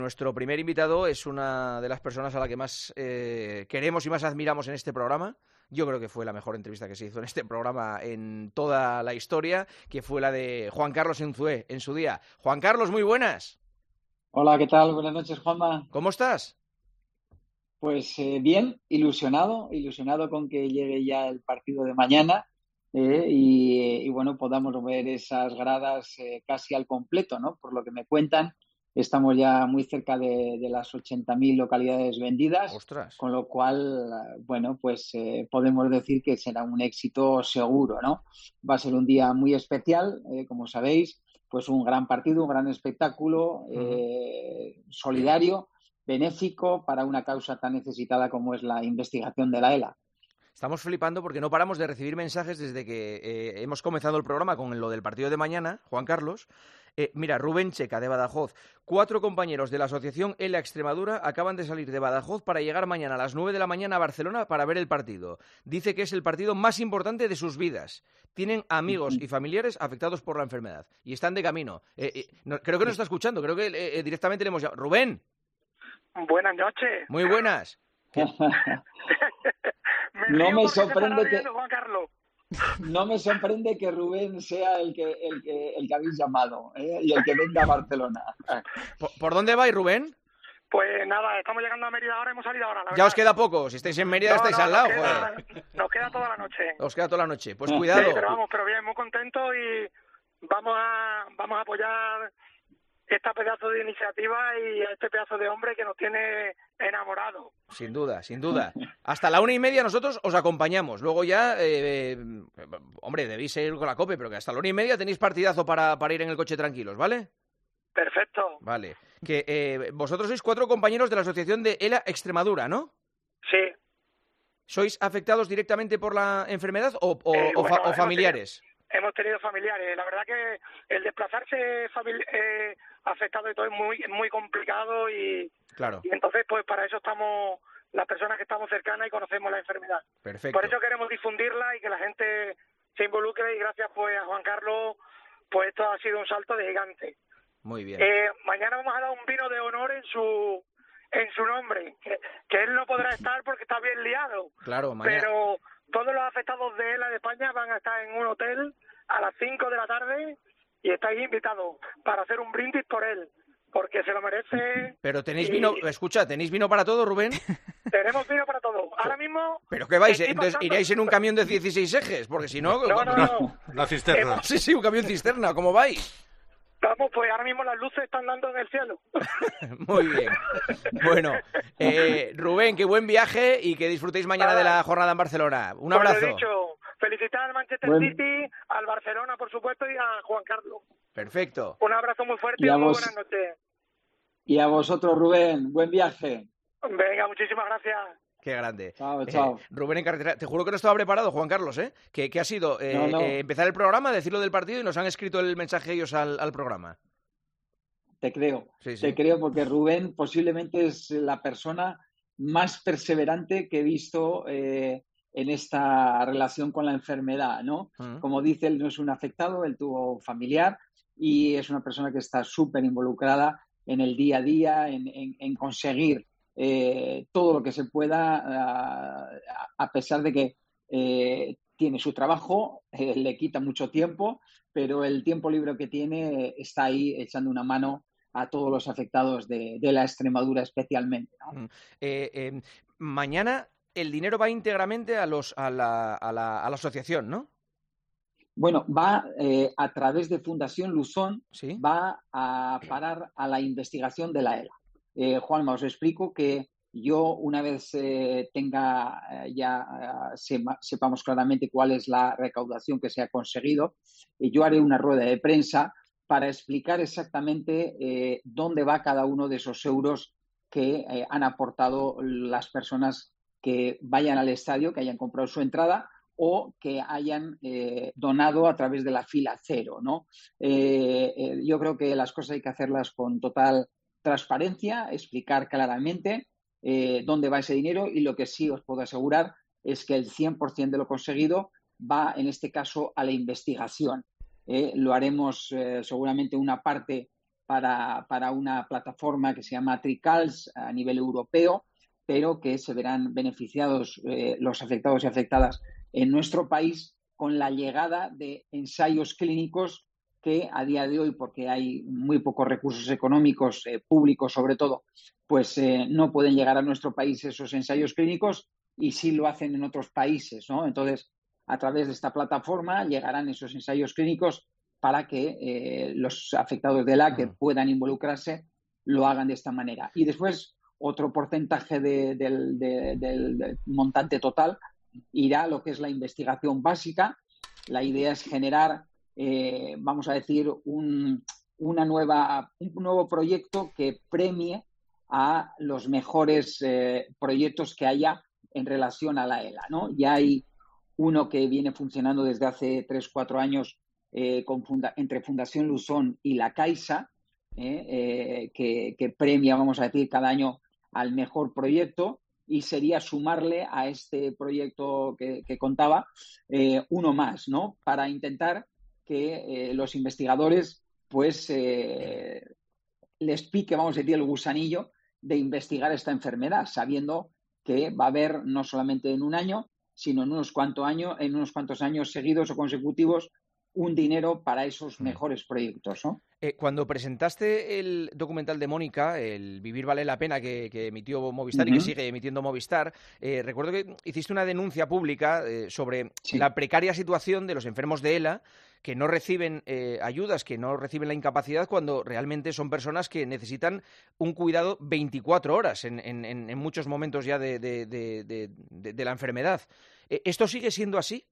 Nuestro primer invitado es una de las personas a la que más queremos y más admiramos en este programa. Yo creo que fue la mejor entrevista que se hizo en este programa en toda la historia, que fue la de Juan Carlos Unzué en su día. Juan Carlos, muy buenas. Hola, ¿qué tal? Buenas noches, Juanma. ¿Cómo estás? Pues bien, ilusionado con que llegue ya el partido de mañana y bueno, podamos ver esas gradas casi al completo, ¿no? Por lo que me cuentan, estamos ya muy cerca de las 80.000 localidades vendidas, ¡Ostras! con lo cual, bueno, pues podemos decir que será un éxito seguro, ¿no? Va a ser un día muy especial, como sabéis, pues un gran partido, un gran espectáculo, solidario, benéfico para una causa tan necesitada como es la investigación de la ELA. Estamos flipando porque no paramos de recibir mensajes desde que hemos comenzado el programa con lo del partido de mañana, Juan Carlos. Mira, Rubén Checa, de Badajoz. 4 compañeros de la asociación ELA Extremadura acaban de salir de Badajoz para llegar mañana a las 9 de la mañana a Barcelona para ver el partido. Dice que es el partido más importante de sus vidas. Tienen amigos y familiares afectados por la enfermedad y están de camino. Creo que nos está escuchando, creo que directamente le hemos llamado. Rubén. Buenas noches. Muy buenas. No me sorprende que Juan Carlos. No me sorprende que Rubén sea el que habéis llamado y el que venga a Barcelona. ¿Por dónde vais, Rubén? Pues nada, estamos llegando a Mérida ahora, hemos salido ahora. Ya os queda poco, si estáis en Mérida estáis al lado. Nos queda toda la noche. Os queda toda la noche, pues cuidado. Sí, pero bien, muy contentos y vamos a apoyar esta pedazo de iniciativa y a este pedazo de hombre que nos tiene enamorados. Sin duda, sin duda. Hasta la 1:30 nosotros os acompañamos. Luego ya, hombre, debéis ir con la COPE, pero que hasta la 1:30 tenéis partidazo para ir en el coche tranquilos, ¿vale? Perfecto. Vale. Que vosotros sois 4 compañeros de la asociación de ELA Extremadura, ¿no? Sí. ¿Sois afectados directamente por la enfermedad o familiares? Hemos tenido familiares. La verdad que el desplazarse afectado y todo es muy complicado y, claro. Y entonces pues para eso estamos las personas que estamos cercanas y conocemos la enfermedad. Perfecto. Por eso queremos difundirla y que la gente se involucre y gracias pues a Juan Carlos pues esto ha sido un salto de gigante. Muy bien. Mañana vamos a dar un vino de honor en su nombre, que él no podrá estar porque está bien liado. Claro, mañana. Pero todos los afectados de ELA de España van a estar en un hotel a las 5 de la tarde y estáis invitados para hacer un brindis por él, porque se lo merece. Pero tenéis vino, escucha, ¿tenéis vino para todo, Rubén? Tenemos vino para todo. Ahora mismo... ¿Pero qué vais? Entonces iréis en un camión de 16 ejes, porque si no... No. Una cisterna. Sí, un camión cisterna, ¿cómo vais? Vamos, pues ahora mismo las luces están dando en el cielo. Muy bien. Bueno, Rubén, qué buen viaje y que disfrutéis mañana de la jornada en Barcelona. Un abrazo. Pues lo he dicho, felicitar al Manchester City, al Barcelona, por supuesto, y a Juan Carlos. Perfecto. Un abrazo muy fuerte y muy buenas noches. Y a vosotros, Rubén, buen viaje. Venga, muchísimas gracias. Qué grande. Chao. Rubén en carretera. Te juro que no estaba preparado, Juan Carlos, ¿eh? Que ha sido empezar el programa, decirlo del partido y nos han escrito el mensaje ellos al programa. Te creo. Sí. Te creo porque Rubén posiblemente es la persona más perseverante que he visto en esta relación con la enfermedad, ¿no? Como dice, él no es un afectado, él tuvo familiar y es una persona que está súper involucrada en el día a día, en conseguir todo lo que se pueda, a pesar de que tiene su trabajo, le quita mucho tiempo, pero el tiempo libre que tiene está ahí echando una mano a todos los afectados de la Extremadura especialmente, ¿no? Mañana el dinero va íntegramente a la asociación, ¿no? Bueno, va a través de Fundación Luzón, ¿sí? Va a parar a la investigación de la ELA. Juanma, os explico que yo una vez sepamos claramente cuál es la recaudación que se ha conseguido, yo haré una rueda de prensa para explicar exactamente dónde va cada uno de esos euros que han aportado las personas que vayan al estadio, que hayan comprado su entrada o que hayan donado a través de la fila cero, ¿no? Yo creo que las cosas hay que hacerlas con total transparencia, explicar claramente dónde va ese dinero y lo que sí os puedo asegurar es que el 100% de lo conseguido va, en este caso, a la investigación. Lo haremos seguramente una parte para una plataforma que se llama Tricals a nivel europeo, pero que se verán beneficiados los afectados y afectadas en nuestro país con la llegada de ensayos clínicos que a día de hoy, porque hay muy pocos recursos económicos, públicos sobre todo, pues no pueden llegar a nuestro país esos ensayos clínicos y sí lo hacen en otros países, ¿no? Entonces, a través de esta plataforma llegarán esos ensayos clínicos para que los afectados de ELA que puedan involucrarse lo hagan de esta manera. Y después, otro porcentaje del montante total irá a lo que es la investigación básica. La idea es generar, vamos a decir, un nuevo proyecto que premie a los mejores proyectos que haya en relación a la ELA, ¿no? Ya hay uno que viene funcionando desde hace 3-4 años entre Fundación Luzón y la Caixa, que premia, vamos a decir, cada año al mejor proyecto, y sería sumarle a este proyecto que contaba uno más, ¿no? Para intentar que los investigadores pues les pique, vamos a decir, el gusanillo de investigar esta enfermedad, sabiendo que va a haber no solamente en un año, sino en unos cuantos años seguidos o consecutivos un dinero para esos mejores proyectos, ¿no? Cuando presentaste el documental de Mónica, el Vivir vale la pena, que emitió Movistar y que sigue emitiendo Movistar, recuerdo que hiciste una denuncia pública sobre la precaria situación de los enfermos de ELA, que no reciben ayudas, que no reciben la incapacidad, cuando realmente son personas que necesitan un cuidado 24 horas en muchos momentos ya de la enfermedad. ¿Esto sigue siendo así?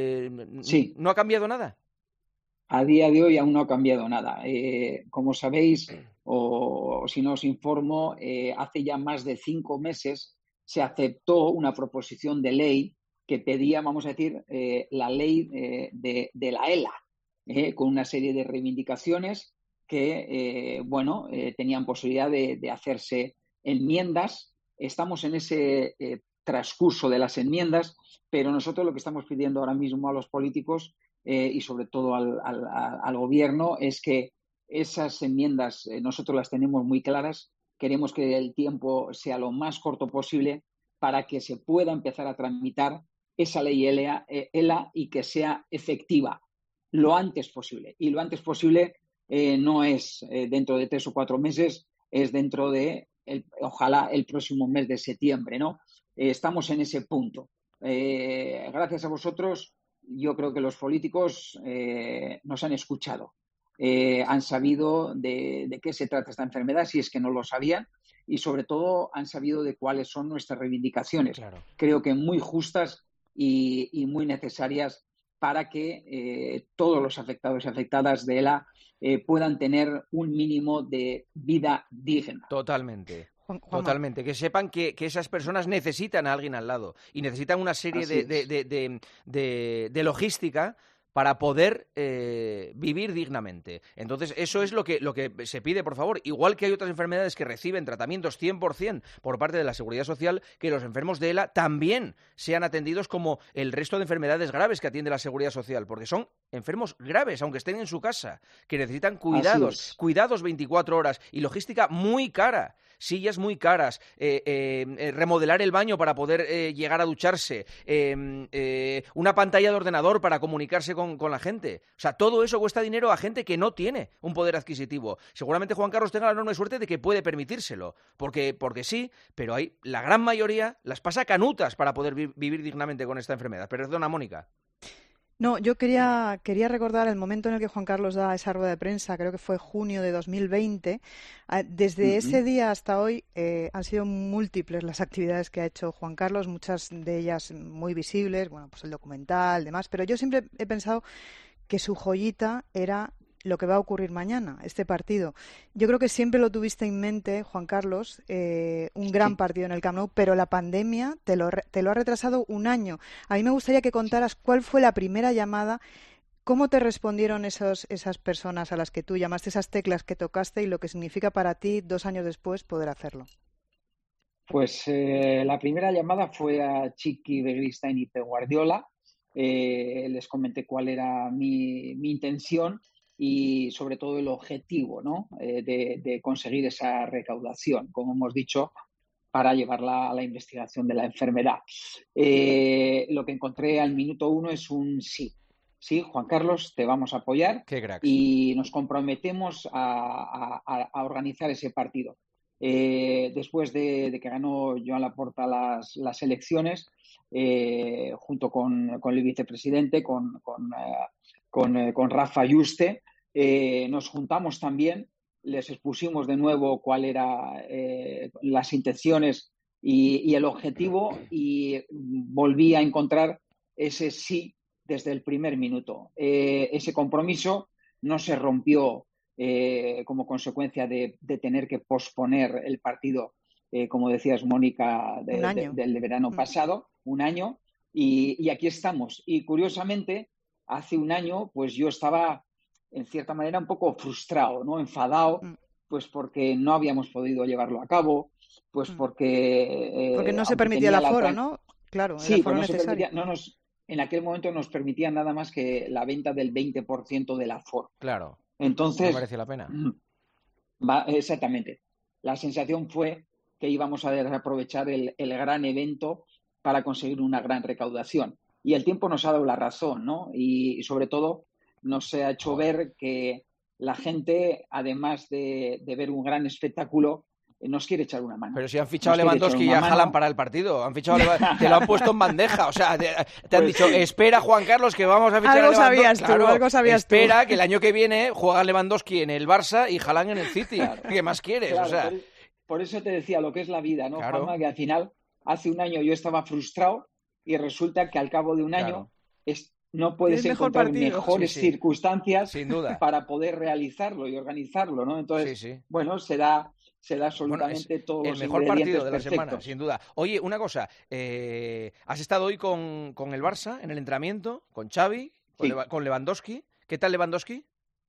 Sí. ¿No ha cambiado nada? A día de hoy aún no ha cambiado nada. Como sabéis, o si no os informo, hace ya más de 5 meses se aceptó una proposición de ley que pedía, vamos a decir, la ley de la ELA, con una serie de reivindicaciones que, tenían posibilidad de hacerse enmiendas. Estamos en ese transcurso de las enmiendas, pero nosotros lo que estamos pidiendo ahora mismo a los políticos y sobre todo al gobierno es que esas enmiendas nosotros las tenemos muy claras. Queremos que el tiempo sea lo más corto posible para que se pueda empezar a tramitar esa ley ELA y que sea efectiva lo antes posible. Y lo antes posible no es dentro de 3 o 4 meses, es dentro de, ojalá, el próximo mes de septiembre, ¿no? Estamos en ese punto. Gracias a vosotros, yo creo que los políticos nos han escuchado, han sabido de qué se trata esta enfermedad, si es que no lo sabían, y sobre todo han sabido de cuáles son nuestras reivindicaciones. Claro. Creo que muy justas y muy necesarias para que todos los afectados y afectadas de ELA puedan tener un mínimo de vida digna. Totalmente. Totalmente, que sepan que esas personas necesitan a alguien al lado y necesitan una serie de logística para poder vivir dignamente. Entonces, eso es lo que se pide, por favor. Igual que hay otras enfermedades que reciben tratamientos 100% por parte de la Seguridad Social, que los enfermos de ELA también sean atendidos como el resto de enfermedades graves que atiende la Seguridad Social, porque son enfermos graves, aunque estén en su casa, que necesitan cuidados 24 horas y logística muy cara. Sillas muy caras, remodelar el baño para poder llegar a ducharse, una pantalla de ordenador para comunicarse con la gente. O sea, todo eso cuesta dinero a gente que no tiene un poder adquisitivo. Seguramente Juan Carlos tenga la enorme suerte de que puede permitírselo, porque sí, pero la gran mayoría las pasa canutas para poder vivir dignamente con esta enfermedad. Perdona, Mónica. No, yo quería recordar el momento en el que Juan Carlos da esa rueda de prensa, creo que fue junio de 2020. Desde ese día hasta hoy han sido múltiples las actividades que ha hecho Juan Carlos, muchas de ellas muy visibles, bueno, pues el documental, demás, pero yo siempre he pensado que su joyita era lo que va a ocurrir mañana, este partido. Yo creo que siempre lo tuviste en mente, Juan Carlos, un gran partido en el Camp Nou, pero la pandemia te lo ha retrasado un año. A mí me gustaría que contaras cuál fue la primera llamada, cómo te respondieron esas personas a las que tú llamaste, esas teclas que tocaste y lo que significa para ti 2 años después poder hacerlo. Pues la primera llamada fue a Chiqui Begristain y Pep Guardiola. Les comenté cuál era mi intención y sobre todo el objetivo, ¿no? De conseguir esa recaudación, como hemos dicho, para llevarla a la investigación de la enfermedad. Lo que encontré al minuto 1 es un sí. Sí, Juan Carlos, te vamos a apoyar. Qué cracks. Y nos comprometemos a organizar ese partido. Después de que ganó Joan Laporta las elecciones, junto con el vicepresidente, con Rafa Yuste, nos juntamos también, les expusimos de nuevo cuáles eran las intenciones y el objetivo, y volví a encontrar ese sí desde el primer minuto. Ese compromiso no se rompió como consecuencia de tener que posponer el partido, como decías, Mónica, del verano pasado, un año, y aquí estamos. Y curiosamente, hace un año, pues yo estaba, en cierta manera, un poco frustrado, ¿no? Enfadado, pues porque no habíamos podido llevarlo a cabo, pues porque no se permitía el aforo, ¿no? Claro, sí, el aforo necesario. En aquel momento nos permitía nada más que la venta del 20% del aforo. Claro. Entonces, no merecía la pena. Exactamente. La sensación fue que íbamos a aprovechar el gran evento para conseguir una gran recaudación. Y el tiempo nos ha dado la razón, ¿no? Y sobre todo nos ha hecho ver que la gente, además de ver un gran espectáculo, nos quiere echar una mano. Pero si han fichado a Lewandowski y a Haaland para el partido, te lo han puesto en bandeja, o sea, te han dicho, espera Juan Carlos que vamos a fichar a Lewandowski. Algo sabías tú. Espera que el año que viene juega Lewandowski en el Barça y Haaland en el City. Claro. ¿Qué más quieres? Claro, o sea, por eso te decía lo que es la vida, ¿no, claro. Juanma? Que al final, hace un año yo estaba frustrado y resulta que al cabo de un año no puedes encontrar mejores circunstancias sin duda, para poder realizarlo y organizarlo, ¿no? Entonces, bueno, se da absolutamente todos los mejor partido de la perfectos. semana, sin duda. Oye, una cosa, has estado hoy con el Barça en el entrenamiento, con Xavi, con Lewandowski. ¿Qué tal Lewandowski?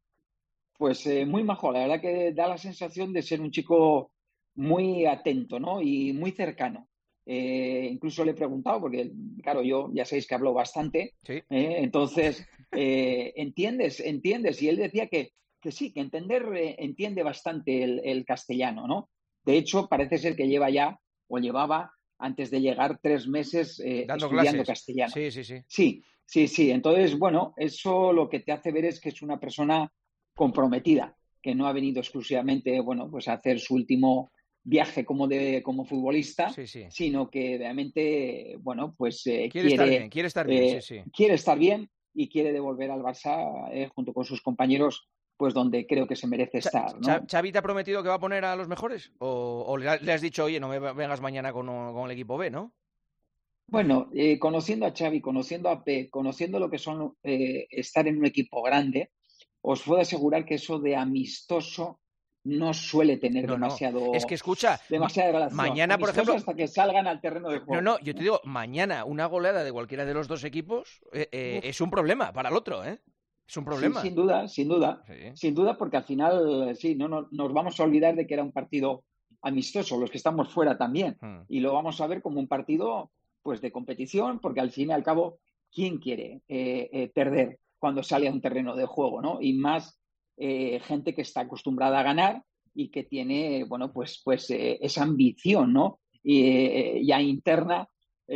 Pues muy majo, la verdad que da la sensación de ser un chico muy atento, ¿no? Y muy cercano. Incluso le he preguntado, porque claro, yo ya sabéis que hablo bastante, sí. Entonces entiendes, y él decía que sí, que entiende bastante el castellano, ¿no? De hecho, parece ser que llevaba antes de llegar 3 meses estudiando castellano. Sí. Entonces, bueno, eso lo que te hace ver es que es una persona comprometida, que no ha venido exclusivamente, bueno, pues a hacer su último viaje como futbolista, sino que realmente, bueno, pues quiere estar bien y quiere devolver al Barça junto con sus compañeros, pues donde creo que se merece estar, ¿no? ¿Xavi te ha prometido que va a poner a los mejores? ¿O le has dicho, oye, no me vengas mañana con el equipo B, ¿no? Bueno, conociendo a Xavi, conociendo a Pep, conociendo lo que son estar en un equipo grande, os puedo asegurar que eso de amistoso no suele tener demasiado. Es que escucha, demasiada relación. Mañana, por ejemplo, hasta que salgan al terreno de juego. No, yo te digo, mañana una goleada de cualquiera de los dos equipos es un problema para el otro, ¿eh? Es un problema. Sí, sin duda. Sí. Sin duda, porque al final, no nos vamos a olvidar de que era un partido amistoso, los que estamos fuera también. Y lo vamos a ver como un partido, pues, de competición, porque al fin y al cabo, ¿quién quiere perder cuando sale a un terreno de juego, ¿no? Y más gente que está acostumbrada a ganar y que tiene, bueno, pues esa ambición, ¿no? Ya interna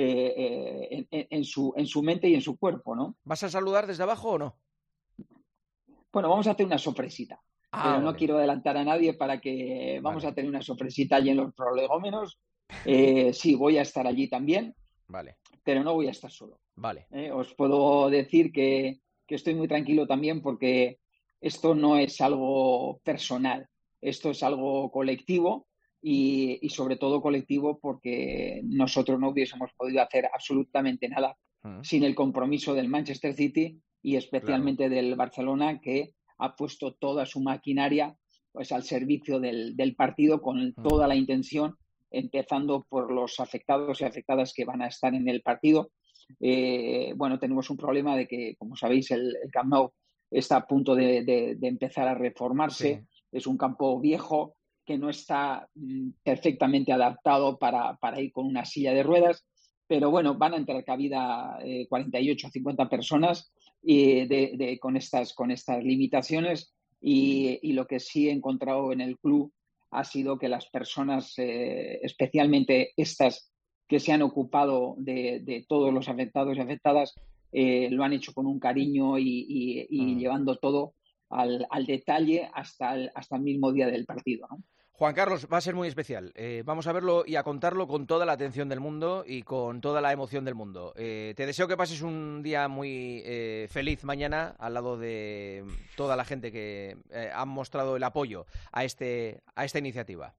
en su mente y en su cuerpo, ¿no? ¿Vas a saludar desde abajo o no? Bueno, vamos a hacer una sorpresita. Pero no quiero adelantar a nadie para que vamos a tener una sorpresita allí en los prolegómenos. Sí, voy a estar allí también. Vale. Pero no voy a estar solo. Vale. Os puedo decir que estoy muy tranquilo también porque esto no es algo personal, esto es algo colectivo y sobre todo colectivo porque nosotros no hubiésemos podido hacer absolutamente nada sin el compromiso del Manchester City y especialmente del Barcelona, que ha puesto toda su maquinaria, pues, al servicio del partido con toda la intención, empezando por los afectados y afectadas que van a estar en el partido. Bueno, tenemos un problema de que, como sabéis, el Camp Nou está a punto de empezar a reformarse. Es un campo viejo que no está perfectamente adaptado para ir con una silla de ruedas, pero bueno, van a entrar cabida 48 o 50 personas con estas limitaciones y lo que sí he encontrado en el club ha sido que las personas, especialmente estas que se han ocupado de todos los afectados y afectadas, lo han hecho con un cariño y llevando todo al detalle hasta el mismo día del partido, ¿no? Juan Carlos, va a ser muy especial. Vamos a verlo y a contarlo con toda la atención del mundo y con toda la emoción del mundo. Te deseo que pases un día muy feliz mañana al lado de toda la gente que ha mostrado el apoyo a esta iniciativa.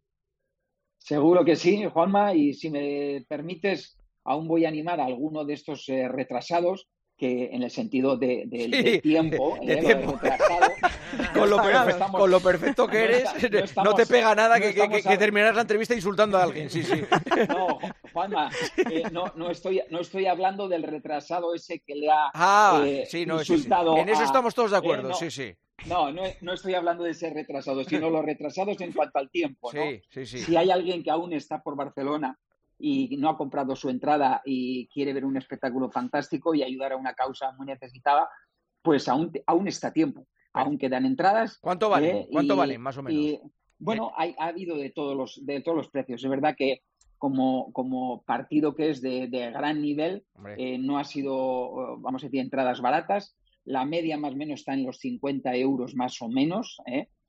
Seguro que sí, Juanma, y si me permites, aún voy a animar a alguno de estos retrasados, que en el sentido de tiempo, tiempo. Retrasado, con lo perfecto que eres, no te pega nada que terminaras la entrevista insultando a alguien. Sí. No, Juanma, no estoy hablando del retrasado ese que le ha insultado. Sí. En eso estamos todos de acuerdo, sí. No estoy hablando de ese retrasado, sino los retrasados en cuanto al tiempo, ¿no? Sí. Si hay alguien que aún está por Barcelona y no ha comprado su entrada y quiere ver un espectáculo fantástico y ayudar a una causa muy necesitada, pues aún está a tiempo. Aún quedan entradas. ¿Cuánto valen? ¿Cuánto valen, más o menos? Bueno, ha habido de todos los precios. Es verdad que como partido que es de gran nivel, no ha sido, vamos a decir, entradas baratas. La media más o menos está en los 50 euros más o menos.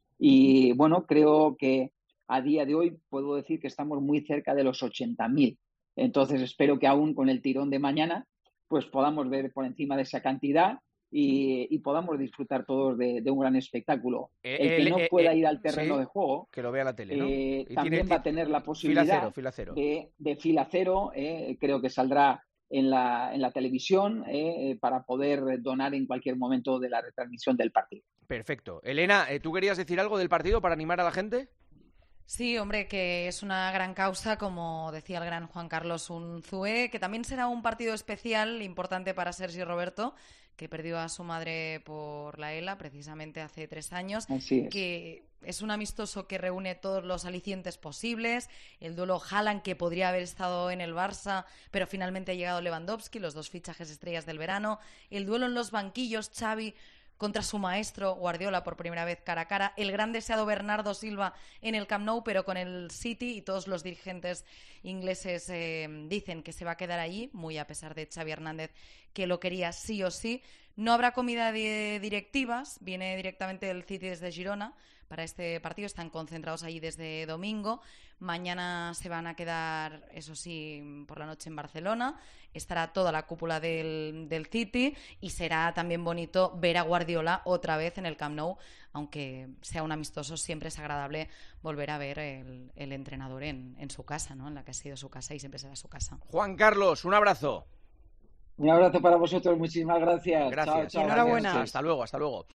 Y bueno, creo que a día de hoy puedo decir que estamos muy cerca de los 80.000. Entonces espero que aún con el tirón de mañana pues podamos ver por encima de esa cantidad y podamos disfrutar todos de un gran espectáculo. El que no pueda ir al terreno de juego, que lo vea la tele, ¿no? También va a tener la posibilidad de fila cero. Creo que saldrá en la televisión para poder donar en cualquier momento de la retransmisión del partido. Perfecto. Elena, ¿tú querías decir algo del partido para animar a la gente? Sí, hombre, que es una gran causa, como decía el gran Juan Carlos Unzué, que también será un partido especial, importante para Sergi Roberto, que perdió a su madre por la ELA precisamente hace 3 años. Así es. Que es un amistoso que reúne todos los alicientes posibles. El duelo Haaland, que podría haber estado en el Barça, pero finalmente ha llegado Lewandowski, los 2 fichajes estrellas del verano. El duelo en los banquillos, Xavi contra su maestro Guardiola por primera vez cara a cara, el gran deseado Bernardo Silva en el Camp Nou, pero con el City, y todos los dirigentes ingleses dicen que se va a quedar allí, muy a pesar de Xavi Hernández, que lo quería sí o sí. No habrá comida de directivas, viene directamente del City desde Girona para este partido, están concentrados allí desde domingo. Mañana se van a quedar, eso sí, por la noche en Barcelona. Estará toda la cúpula del City y será también bonito ver a Guardiola otra vez en el Camp Nou, aunque sea un amistoso, siempre es agradable volver a ver el entrenador en su casa, ¿no? En la que ha sido su casa y siempre será su casa. Juan Carlos, un abrazo. Un abrazo para vosotros, muchísimas gracias. Gracias. Chao, enhorabuena. Hasta luego.